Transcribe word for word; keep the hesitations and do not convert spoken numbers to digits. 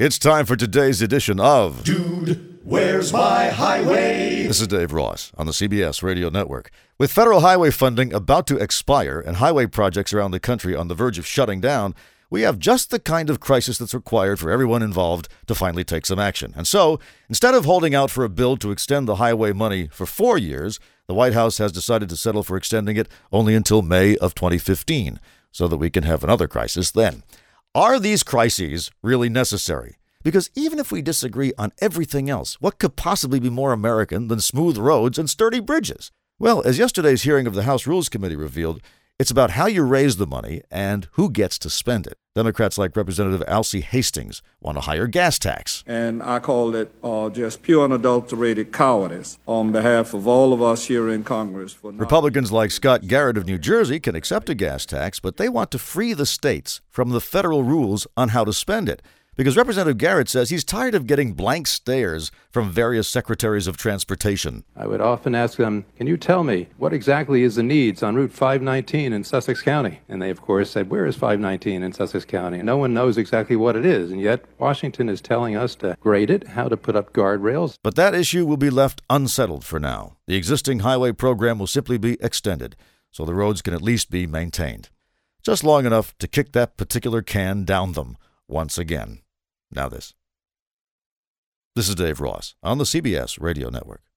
It's time for today's edition of Dude, Where's My Highway? This is Dave Ross on the C B S Radio Network. With federal highway funding about to expire and highway projects around the country on the verge of shutting down, we have just the kind of crisis that's required for everyone involved to finally take some action. And so, instead of holding out for a bill to extend the highway money for four years, the White House has decided to settle for extending it only until May of twenty fifteen, so that we can have another crisis then. Are these crises really necessary? Because even if we disagree on everything else, what could possibly be more American than smooth roads and sturdy bridges? Well, as yesterday's hearing of the House Rules Committee revealed, it's about how you raise the money and who gets to spend it. Democrats like Representative Alcee Hastings want a higher gas tax. And I call it uh, just pure unadulterated cowardice on behalf of all of us here in Congress. For Republicans like Scott Garrett of New Jersey can accept a gas tax, but they want to free the states from the federal rules on how to spend it. Because Representative Garrett says he's tired of getting blank stares from various secretaries of transportation. I would often ask them, can you tell me what exactly is the needs on Route five nineteen in Sussex County? And they, of course, said, where is five nineteen in Sussex County? No one knows exactly what it is, and yet Washington is telling us to grade it, how to put up guardrails. But that issue will be left unsettled for now. The existing highway program will simply be extended, so the roads can at least be maintained. Just long enough to kick that particular can down them once again. Now this. This is Dave Ross on the C B S Radio Network.